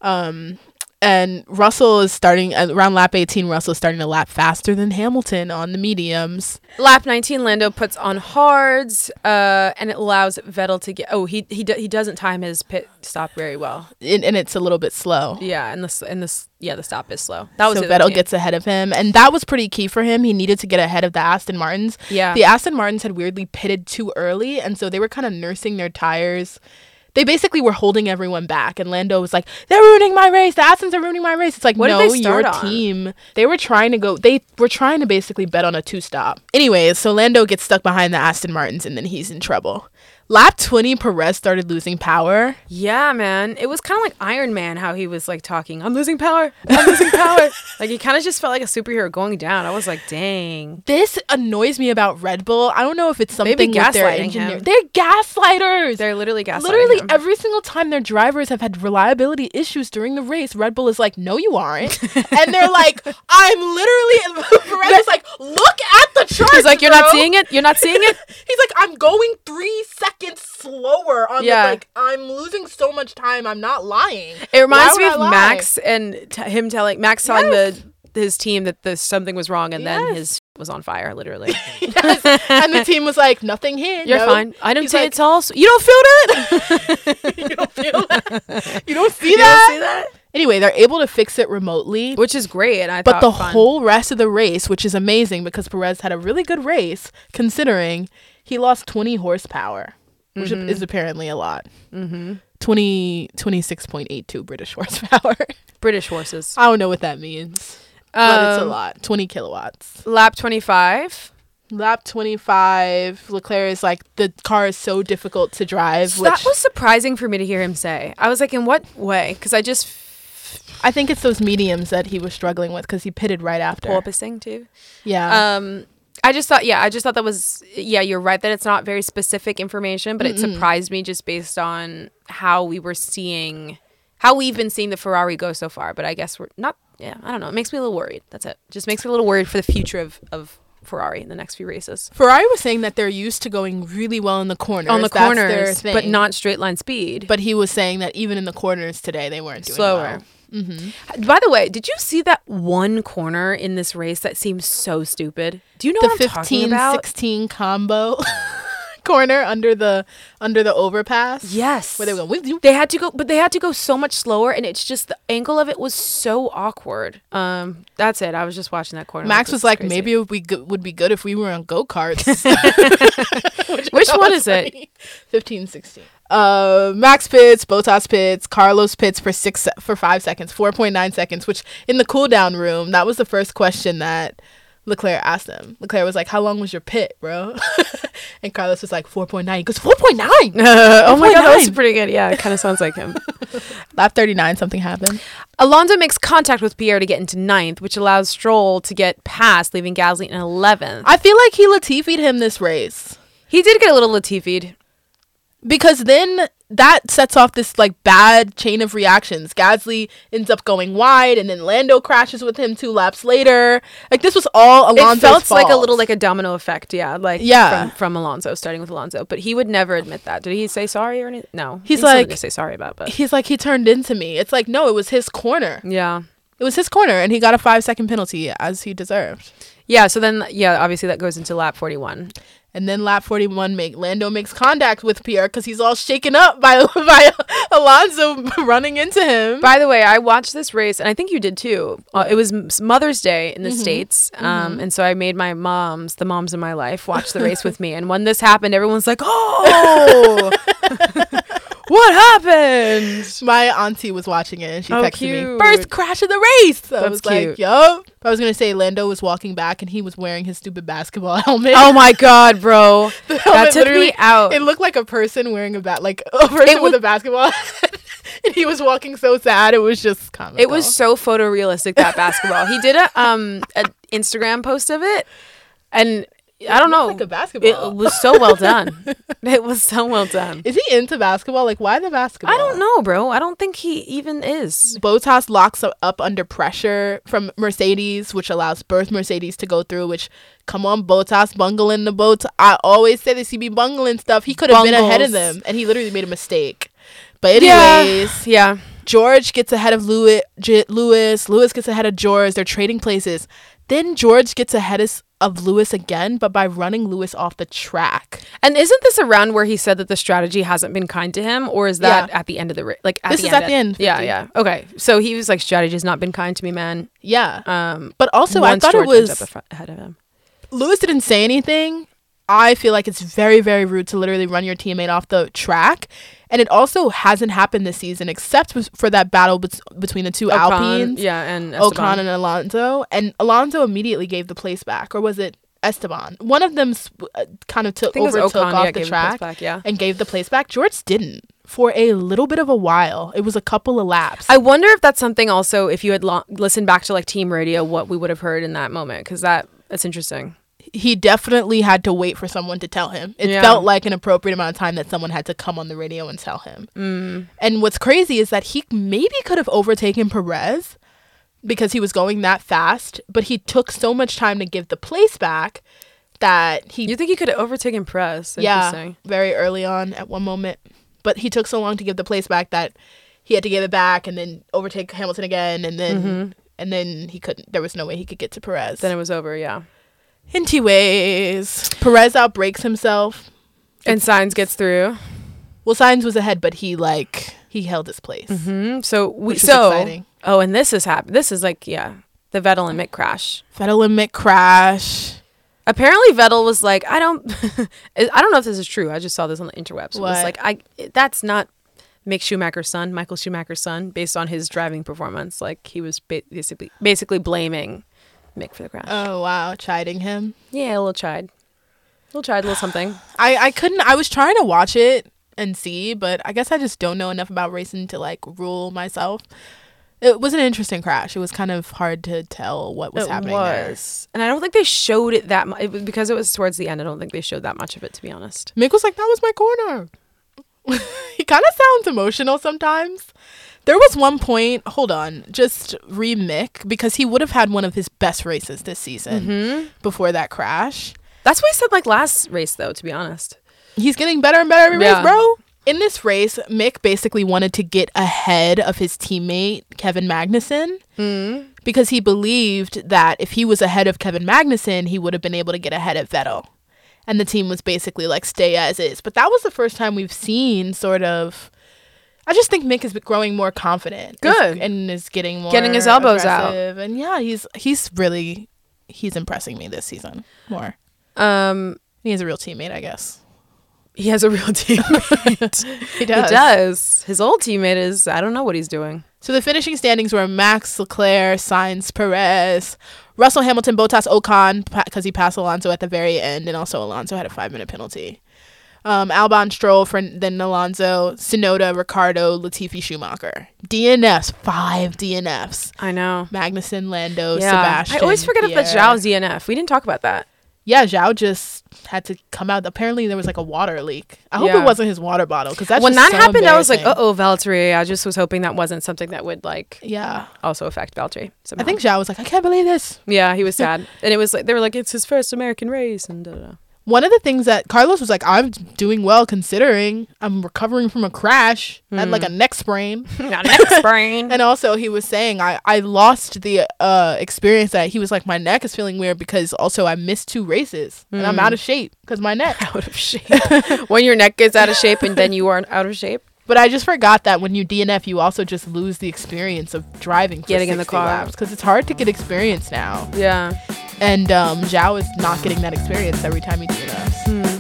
And Russell is starting around lap 18. Russell is starting to lap faster than Hamilton on the mediums. Lap 19, Lando puts on hards, and it allows Vettel to get. Oh, he doesn't time his pit stop very well, And it's a little bit slow. Yeah, and the stop is slow. That was so Vettel gets ahead of him, and that was pretty key for him. He needed to get ahead of the Aston Martins. Yeah, the Aston Martins had weirdly pitted too early, and so they were kind of nursing their tires. They basically were holding everyone back, and Lando was like, they're ruining my race. The Astons are ruining my race. It's like, no, your team. They were trying to basically bet on a 2-stop. Anyways, so Lando gets stuck behind the Aston Martins, and then he's in trouble. Lap 20, Perez started losing power. Yeah, man. It was kind of like Iron Man, how he was like talking, I'm losing power. Like, he kind of just felt like a superhero going down. I was like, dang. This annoys me about Red Bull. I don't know if it's something with their engineer. Him. They're gaslighters. They're literally gaslighting Literally him. Every single time their drivers have had reliability issues during the race, Red Bull is like, no, you aren't. And they're like, I'm literally... Perez is like, look at the chart. He's like, you're not seeing it? You're not seeing it? He's like, I'm going 3 seconds slower on I'm losing so much time. I'm not lying. It reminds me of Max and him telling his team that something was wrong, and then his was on fire, literally. And the team was like, nothing here. You're fine. I don't see it all. You don't feel that? You don't feel that? You don't see that? Anyway, they're able to fix it remotely, which is great. And but the whole rest of the race, which is amazing because Perez had a really good race, considering he lost 20 horsepower, which is apparently a lot. 26.82 British horsepower. British horses. I don't know what that means, but it's a lot. 20 kilowatts. Lap 25. Lap 25, Leclerc is like, the car is so difficult to drive. That was surprising for me to hear him say. I was like, in what way? Because I think it's those mediums that he was struggling with because he pitted right after. Porpoising too. Yeah. I just thought that was, you're right that it's not very specific information, but it surprised me just based on how we've been seeing the Ferrari go so far. But I guess we're not, I don't know. It makes me a little worried. That's it. Just makes me a little worried for the future of Ferrari in the next few races. Ferrari was saying that they're used to going really well in the corners. On the corners, but not straight line speed. But he was saying that even in the corners today, they weren't doing slower. Well. By the way, did you see that one corner in this race that seems so stupid? Do you know what I'm talking about? The 15-16 combo corner under the overpass. Yes, where they went. They had to go so much slower, and it's just the angle of it was so awkward. That's it. I was just watching that corner. Max was like, crazy. Maybe it would be good if we were on go-karts. Which one is it? 15-16. Max pits, Bottas pits, Carlos pits for 5 seconds, 4.9 seconds, which in the cool down room, that was the first question that Leclerc asked him. Leclerc was like, how long was your pit, bro? And Carlos was like, 4.9. He goes, 4.9? Oh my God, that was pretty good. Yeah, it kind of sounds like him. Lap 39, something happened. Alonso makes contact with Pierre to get into 9th, which allows Stroll to get past, leaving Gasly in 11th. I feel like he Latifi'd him this race. He did get a little Latifi'd. Because then that sets off this like bad chain of reactions. Gasly ends up going wide, and then Lando crashes with him 2 laps later. Like, this was all Alonso's fault. It felt like a little like a domino effect, from Alonso, starting with Alonso. But he would never admit that. Did he say sorry or anything? No, he's like to say sorry about. But he's like, he turned into me. It's like, no, it was his corner. Yeah, it was his corner, and he got a 5-second penalty as he deserved. Yeah. So then, obviously that goes into lap 41. And then lap 41, Lando makes contact with Pierre because he's all shaken up by Alonso running into him. By the way, I watched this race, and I think you did too. It was Mother's Day in the States, and so I made the moms in my life, watch the race with me. And when this happened, everyone's like, "Oh, what happened?" My auntie was watching it, and she texted cute. me, "First crash of the race." So I was cute. like, "Yup." I was gonna say Lando was walking back, and he was wearing his stupid basketball helmet. Oh my God, bro, that took me out. It looked like a person wearing a person with a basketball. And he was walking so sad. It was just comical. It was so photorealistic, that basketball. He did a Instagram post of it, and I don't know. Like a basketball. It was so well done. It was so well done. Is he into basketball? Like, why the basketball? I don't know, bro. I don't think he even is. Bottas locks up under pressure from Mercedes, which allows both Mercedes to go through, which, come on, Bottas, bungling the boat. I always say this, he be bungling stuff. He could have been ahead of them, and he literally made a mistake. But anyways, yeah. George gets ahead of Lewis gets ahead of George. They're trading places. Then George gets ahead of Lewis again, but by running Lewis off the track. And isn't this around where he said that the strategy hasn't been kind to him, or is that at the end of the race? Like, this is at the end. Yeah. Okay, so he was like, strategy has not been kind to me, man. Yeah. But also, I thought George it was ahead of him. Lewis didn't say anything. I feel like it's very, very rude to literally run your teammate off the track. And it also hasn't happened this season, except for that battle between the two Alpines. Yeah, and Esteban. Ocon and Alonso. And Alonso immediately gave the place back. Or was it Esteban? One of them kind of took off the track and gave the place back. George didn't for a little bit of a while. It was a couple of laps. I wonder if that's something also, if you had listened back to like team radio, what we would have heard in that moment. Because that's interesting. He definitely had to wait for someone to tell him. It felt like an appropriate amount of time that someone had to come on the radio and tell him. And what's crazy is that he maybe could have overtaken Perez because he was going that fast, but he took so much time to give the place back that he... You think he could have overtaken Perez? Yeah, very early on at one moment. But he took so long to give the place back that he had to give it back and then overtake Hamilton again, and then he couldn't. There was no way he could get to Perez. Then it was over, yeah. Anyways, Perez outbrakes himself. And Sainz gets through. Well, Sainz was ahead, but he held his place. So exciting. Oh, and this is like, the Vettel and Mick crash. Apparently Vettel was like, I don't know if this is true. I just saw this on the interwebs. It was like, that's not Michael Schumacher's son, based on his driving performance. Like, he was basically blaming Mick for the crash. Oh wow, chiding him. Yeah, a little chide, a little something. I was trying to watch it and see, but I guess I just don't know enough about racing to like rule myself. It was an interesting crash. It was kind of hard to tell what was happening there. And I don't think they showed it that much because it was towards the end. I don't think they showed that much of it, to be honest. Mick was like, that was my corner. He kind of sounds emotional sometimes. There was one point, hold on, just Mick, because he would have had one of his best races this season before that crash. That's what he said like last race, though, to be honest. He's getting better and better every race, bro. In this race, Mick basically wanted to get ahead of his teammate, Kevin Magnussen, because he believed that if he was ahead of Kevin Magnussen, he would have been able to get ahead of Vettel. And the team was basically like, stay as is. But that was the first time we've seen sort of... I just think Mick is growing more confident. Good. And is getting his elbows out. And yeah, he's impressing me this season more. He is a real teammate, I guess. He has a real teammate. He does. He does. His old teammate is, I don't know what he's doing. So the finishing standings were Max, Leclerc, Sainz, Perez, Russell, Hamilton, Bottas, Ocon, because he passed Alonso at the very end, and also Alonso had a 5-minute penalty. Albon, Stroll, then Alonso, Tsunoda, Ricardo, Latifi, Schumacher. DNFs, 5 DNFs. I know. Magnussen, Lando, Sebastian. I always forget Pierre. if the Zhao's DNF. We didn't talk about that. Yeah, Zhao just had to come out. Apparently, there was like a water leak. I hope it wasn't his water bottle, because that's when just that so happened, I was like, embarrassing. Valtteri. I just was hoping that wasn't something that would also affect Valtteri somehow. I think Zhao was like, I can't believe this. Yeah, he was sad. And it was like, they were like, it's his first American race, and da-da-da. One of the things that Carlos was like, I'm doing well considering I'm recovering from a crash. I had like a neck sprain. Got a neck sprain. And also he was saying I lost the experience that he was like, my neck is feeling weird because also I missed 2 races and I'm out of shape because my neck. Out of shape. When your neck gets out of shape and then you aren't out of shape. But I just forgot that when you DNF, you also just lose the experience of driving for Getting in the car. because it's hard to get experience now. Yeah. And Zhao is not getting that experience every time he DNFs.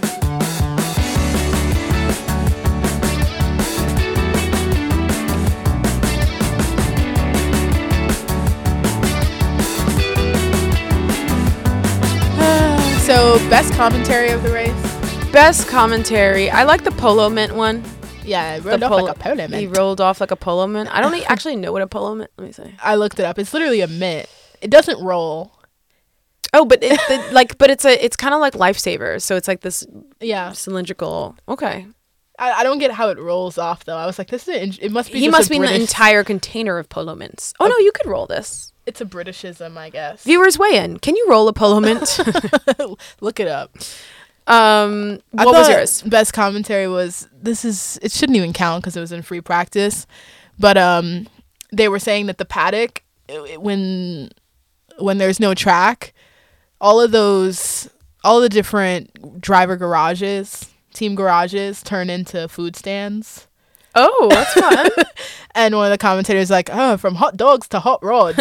So, best commentary of the race? Best commentary. I like the Polo Mint one. Yeah, it rolled off like a polo mint. He rolled off like a polo mint. I don't actually know what a polo mint. Let me see. I looked it up. It's literally a mint. It doesn't roll. Oh, but it's kind of like Lifesavers. So it's like this cylindrical. Okay. I don't get how it rolls off though. I was like, this is it must be. He must mean the entire container of Polo Mints. Oh no, you could roll this. It's a Britishism, I guess. Viewers, weigh in. Can you roll a Polo Mint? Look it up. What was yours? Best commentary was it shouldn't even count because it was in free practice, but they were saying that the paddock when there's no track, all the different driver garages, team garages turn into food stands. Oh, that's fun. And one of the commentators was like, oh, from hot dogs to hot rods.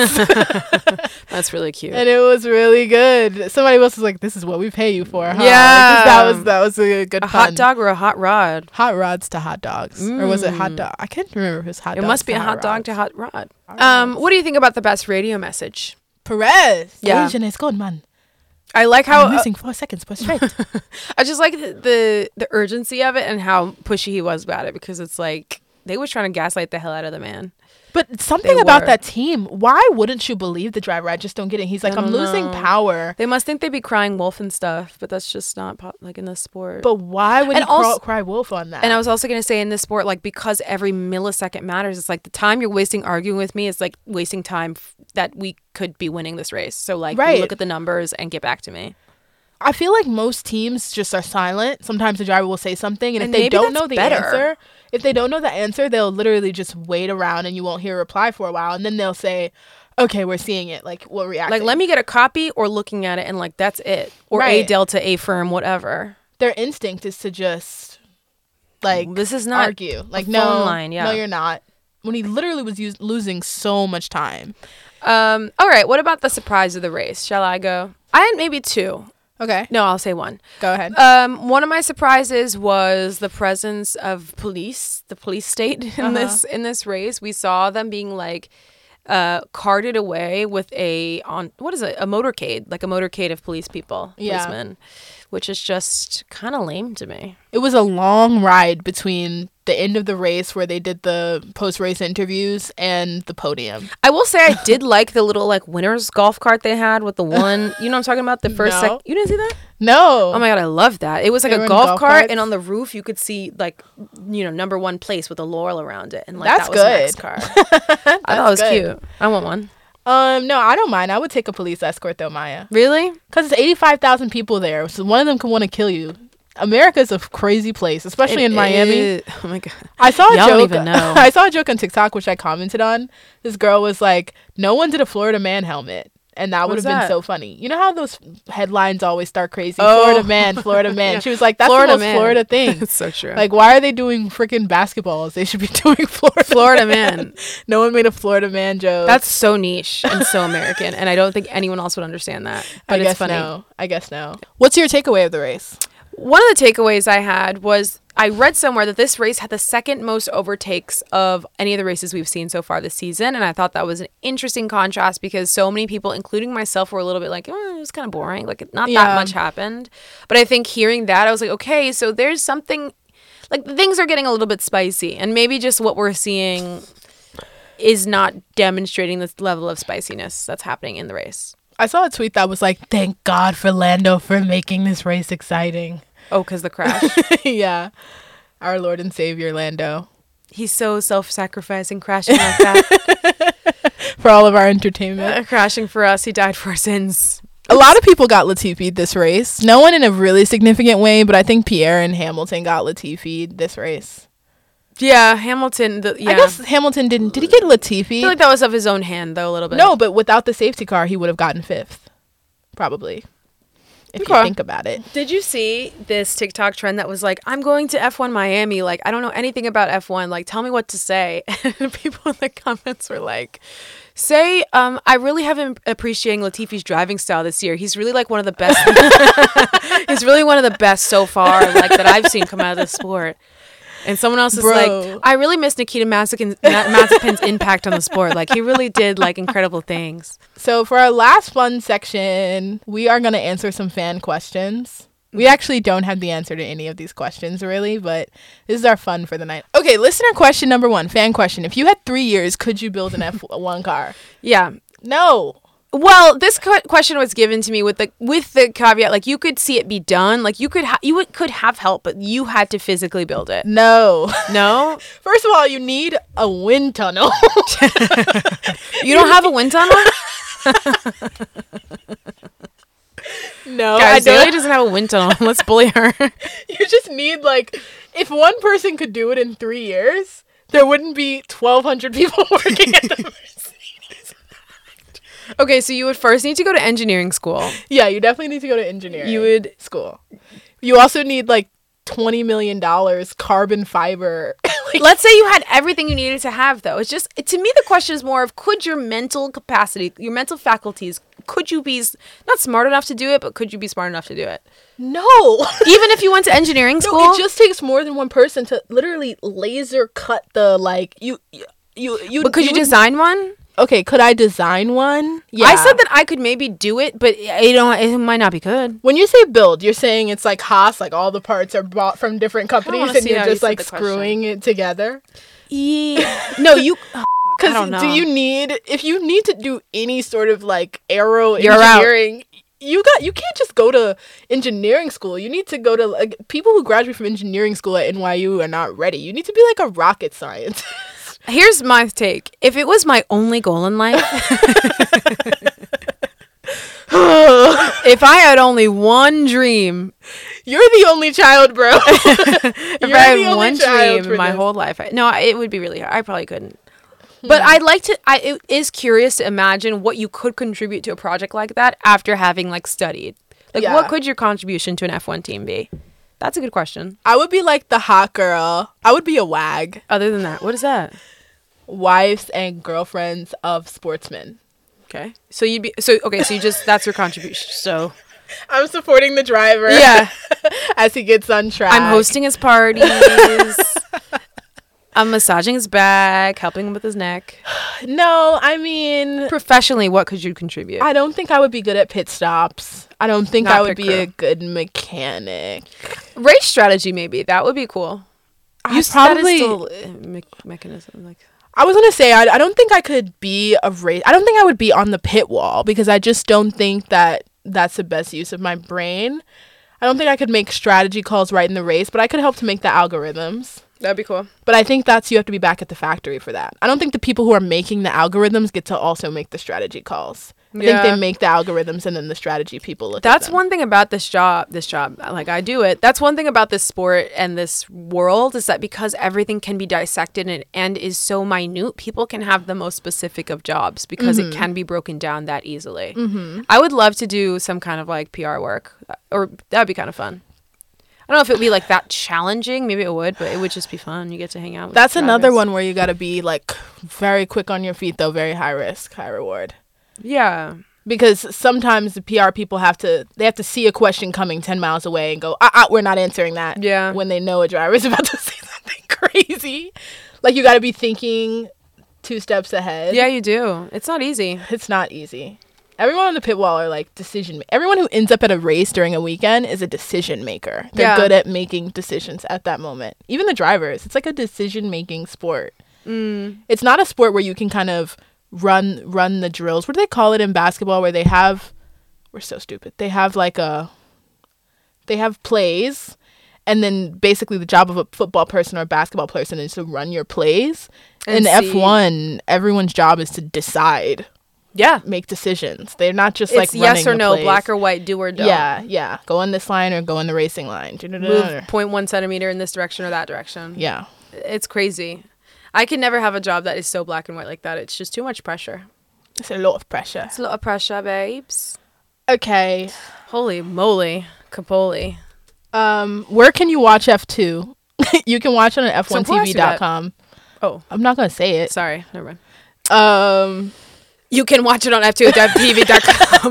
That's really cute. And it was really good. Somebody else was like, this is what we pay you for, huh? Yeah. Like, that was a good a pun. hot dog or a hot rod? Hot rods to hot dogs. Or was it hot dog? I can't remember if it was hot It dogs. must be a hot dog to hot rod. What do you think about the best radio message? Perez. Yeah. Is good, man. I like how I'm missing 4 seconds per straight. I just like the urgency of it and how pushy he was about it, because it's like they was trying to gaslight the hell out of the man. But something about that team, why wouldn't you believe the driver? I just don't get it. He's like, I'm losing power. They must think they'd be crying wolf and stuff, but that's just not like in this sport. But why would he cry wolf on that? And I was also going to say in this sport, like, because every millisecond matters, it's like the time you're wasting arguing with me is like wasting time that we could be winning this race. So like, look at the numbers and get back to me. I feel like most teams just are silent. Sometimes the driver will say something, and if they don't know the answer, they'll literally just wait around and you won't hear a reply for a while, and then they'll say, okay, we're seeing it, like we'll react. Like, let me get a copy or looking at it, and like that's it. Or A delta, A firm, whatever. Their instinct is to just like, this is not argue. Like, phone line, no, you're not. When he literally was losing so much time. All right, what about the surprise of the race? Shall I go? I had maybe 2. Okay. No, I'll say 1. Go ahead. One of my surprises was the presence of police, the police state in this race. We saw them being like carted away with a motorcade, like a motorcade of policemen, which is just kind of lame to me. It was a long ride between the end of the race where they did the post-race interviews and the podium. I will say I did like the little like winner's golf cart they had with the one, you know what I'm talking about? The first You didn't see that? No. Oh my God, I love that. It was like a golf cart, and on the roof you could see like, you know, number 1 place with a laurel around it. And like, that's that was good. Mac's car. I thought it was cute. I want one. No, I don't mind. I would take a police escort though, Maya. Really? Because it's 85,000 people there, so one of them can want to kill you. America is a crazy place, especially in Miami. Oh my God. I saw a Y'all joke. don't even know. I saw a joke on TikTok, which I commented on. This girl was like, no one did a Florida man helmet. And that would have been so funny. You know how those headlines always start crazy? Oh. Florida man, Florida man. Yeah. She was like, that's Florida the most man. Florida thing. It's so true. Like, why are they doing freaking basketballs? They should be doing Florida man. No one made a Florida man joke. That's so niche and so American. And I don't think anyone else would understand that. But it's funny. I guess no. What's your takeaway of the race? One of the takeaways I had was I read somewhere that this race had the second most overtakes of any of the races we've seen so far this season. And I thought that was an interesting contrast because so many people, including myself, were a little bit like, oh, it was kind of boring. Like, not that much happened. But I think hearing that, I was like, okay, so there's something, like, things are getting a little bit spicy. And maybe just what we're seeing is not demonstrating this level of spiciness that's happening in the race. I saw a tweet that was like, thank God for Lando for making this race exciting. Oh, because the crash. Yeah. Our Lord and Savior, Lando. He's so self-sacrificing, crashing like that. For all of our entertainment. Crashing for us. He died for our sins. A lot of people got Latifi'd this race. No one in a really significant way, but I think Pierre and Hamilton got Latifi'd this race. Yeah, Hamilton. I guess Hamilton didn't. Did he get Latifi? I feel like that was of his own hand, though, a little bit. No, but without the safety car, he would have gotten 5th. Probably. If you think about it. Did you see this TikTok trend that was like, I'm going to F1 Miami. Like, I don't know anything about F1. Like, tell me what to say. And people in the comments were like, I really have been appreciating Latifi's driving style this year. He's really like one of the best. He's really one of the best so far, like, that I've seen come out of the sport. And someone else is like, I really miss Nikita Mazepin's impact on the sport. Like, he really did, like, incredible things. So for our last fun section, we are going to answer some fan questions. We actually don't have the answer to any of these questions, really, but this is our fun for the night. Okay, listener question number 1, fan question. If you had 3 years, could you build an F1 car? Yeah. No. Well, this question was given to me with the caveat, like, you could see it be done, like, you could have help, but you had to physically build it. No. First of all, you need a wind tunnel. You don't have a wind tunnel? No, guys, Daly doesn't have a wind tunnel. Let's bully her. You just need, like, if one person could do it in 3 years, there wouldn't be 1,200 people working at the Mercedes. Okay, so you would first need to go to engineering school. Yeah, you definitely need to go to engineering school. You also need, like, $20 million carbon fiber. Let's say you had everything you needed to have, though. It's just, to me, the question is more of, could your mental capacity, your mental faculties, could you be not smart enough to do it, but could you be smart enough to do it? No. Even if you went to engineering school? No, it just takes more than one person to literally laser cut the, like, But could you design one? Okay, could I design one? Yeah. I said that I could maybe do it, but it might not be good. When you say build, you're saying it's like Haas, like all the parts are bought from different companies and you're just like screwing it together? Yeah. No, you... Because do you need... If you need to do any sort of like aero engineering... You can't just go to engineering school. You need to go to... like, people who graduate from engineering school at NYU are not ready. You need to be like a rocket scientist. Here's my take. If it was my only goal in life, if I had only one dream, you're the only child, bro. If I had one dream my whole life, it would be really hard. I probably couldn't. But I'd like to. It is curious to imagine what you could contribute to a project like that after having like studied. Like, what could your contribution to an F1 team be? That's a good question. I would be like the hot girl. I would be a WAG. Other than that, what is that? Wives and girlfriends of sportsmen. Okay. So you just, that's your contribution. So I'm supporting the driver. Yeah. As he gets on track. I'm hosting his parties. I'm massaging his back, helping him with his neck. No, I mean... Professionally, what could you contribute? I don't think I would be good at pit stops. I don't think I would be a good mechanic. Race strategy, maybe. That would be cool. Mechanism, like... I was going to say, I don't think I could be a race... I don't think I would be on the pit wall because I just don't think that that's the best use of my brain. I don't think I could make strategy calls right in the race, but I could help to make the algorithms. That'd be cool. But I think you have to be back at the factory for that. I don't think the people who are making the algorithms get to also make the strategy calls. I think they make the algorithms and then the strategy people look at them. That's one thing about this job, like I do it. That's one thing about this sport and this world is that because everything can be dissected and is so minute, people can have the most specific of jobs because it can be broken down that easily. Mm-hmm. I would love to do some kind of like PR work, or that'd be kind of fun. I don't know if it would be like that challenging. Maybe it would, but it would just be fun. You get to hang out with That's another one where you got to be like very quick on your feet, though. Very high risk, high reward. Yeah. Because sometimes the PR people have to see a question coming 10 miles away and go, we're not answering that. Yeah. When they know a driver's about to say something crazy. Like, you got to be thinking 2 steps ahead. Yeah, you do. It's not easy. It's not easy. Everyone on the pit wall are like everyone who ends up at a race during a weekend is a decision maker. They're good at making decisions at that moment. Even the drivers. It's like a decision making sport. It's not a sport where you can kind of run the drills. What do they call it in basketball where we're so stupid. They have plays, and then basically the job of a football person or a basketball person is to run your plays. In F1, everyone's job is to decide. Yeah. Make decisions. They're not just it's like running yes or no, plays. black or white, do or don't. Yeah. Go on this line or go on the racing line. Move 0.1 centimeter in this direction or that direction. Yeah. It's crazy. I can never have a job that is so black and white like that. It's just too much pressure. It's a lot of pressure. It's a lot of pressure, babes. Okay. Holy moly. Capoli. Where can you watch F2? You can watch it on F1TV.com. Oh. I'm not going to say it. Sorry. Never mind. You can watch it on F2TV.com.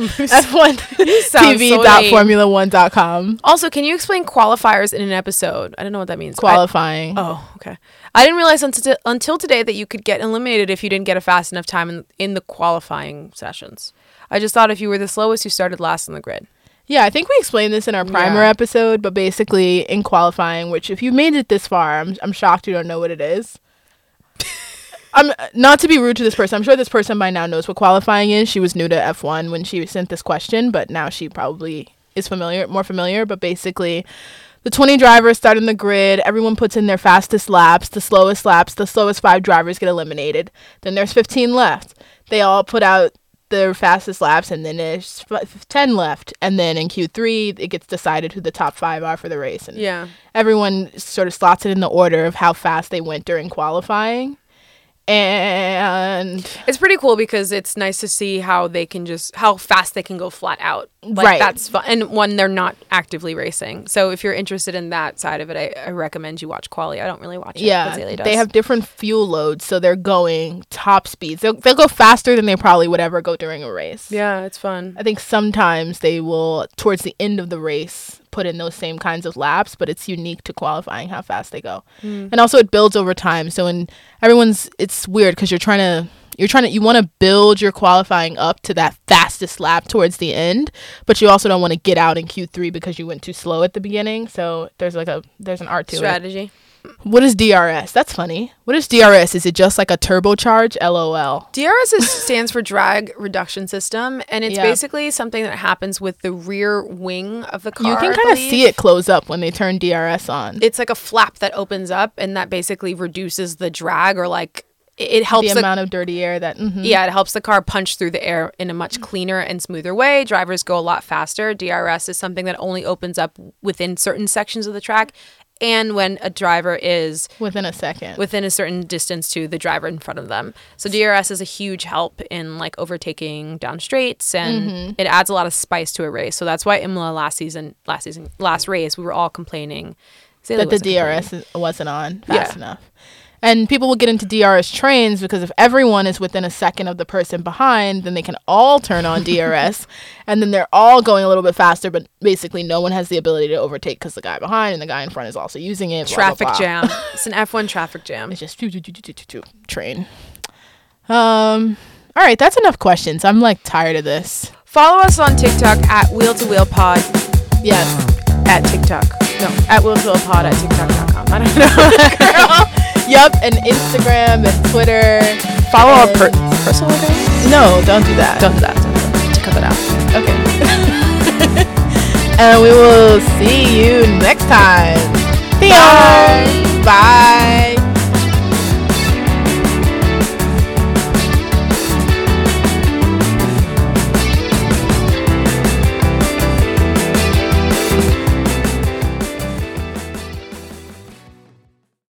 F1TV.Formula1.com. Also, can you explain qualifiers in an episode? I don't know what that means. Qualifying. Okay. I didn't realize until today that you could get eliminated if you didn't get a fast enough time in the qualifying sessions. I just thought if you were the slowest, you started last on the grid. Yeah, I think we explained this in our primer episode, but basically in qualifying, which if you've made it this far, I'm shocked you don't know what it is. I'm not to be rude to this person. I'm sure this person by now knows what qualifying is. She was new to F1 when she sent this question, but now she probably is more familiar. But basically, the 20 drivers start on the grid. Everyone puts in their fastest laps, the slowest 5 drivers get eliminated. Then there's 15 left. They all put out their fastest laps, and then there's 10 left. And then in Q3, it gets decided who the top 5 are for the race. And everyone sort of slots it in the order of how fast they went during qualifying. And it's pretty cool because it's nice to see how fast they can go flat out. Like, that's fun. And when they're not actively racing. So if you're interested in that side of it, I recommend you watch quali. I don't really watch it. Yeah, Azalea does. They have different fuel loads, so they're going top speeds. They'll go faster than they probably would ever go during a race. Yeah, it's fun. I think sometimes they will, towards the end of the race, put in those same kinds of laps, but it's unique to qualifying how fast they go. And also it builds over time. So it's weird because you want to build your qualifying up to that fastest lap towards the end, but you also don't want to get out in Q3 because you went too slow at the beginning. So there's an art to strategy. What is DRS? That's funny. What is DRS? Is it just like a turbocharge? LOL. DRS stands for drag reduction system, and it's basically something that happens with the rear wing of the car. You can kind of see it close up when they turn DRS on. It's like a flap that opens up, and that basically reduces the drag, or like it helps the amount of dirty air that. Yeah, it helps the car punch through the air in a much cleaner and smoother way. Drivers go a lot faster. DRS is something that only opens up within certain sections of the track, and when a driver is within a certain distance to the driver in front of them. So DRS is a huge help in like overtaking down straights, and it adds a lot of spice to a race. So that's why Imola last race, we were all complaining that the DRS wasn't on fast enough. And people will get into DRS trains because if everyone is within a second of the person behind, then they can all turn on DRS. And then they're all going a little bit faster, but basically no one has the ability to overtake because the guy behind and the guy in front is also using it. Traffic jam. It's an F1 traffic jam. It's just train. All right, that's enough questions. I'm like tired of this. Follow us on TikTok at Wheel to Wheel Pod. Yes. At TikTok. No, at Wheel to Wheel Pod at TikTok.com. I don't know. Girl. Yep, and Instagram and Twitter. Follow our personal account? No, don't do that. Don't do that. Cut that out. Okay. And we will see you next time. Bye.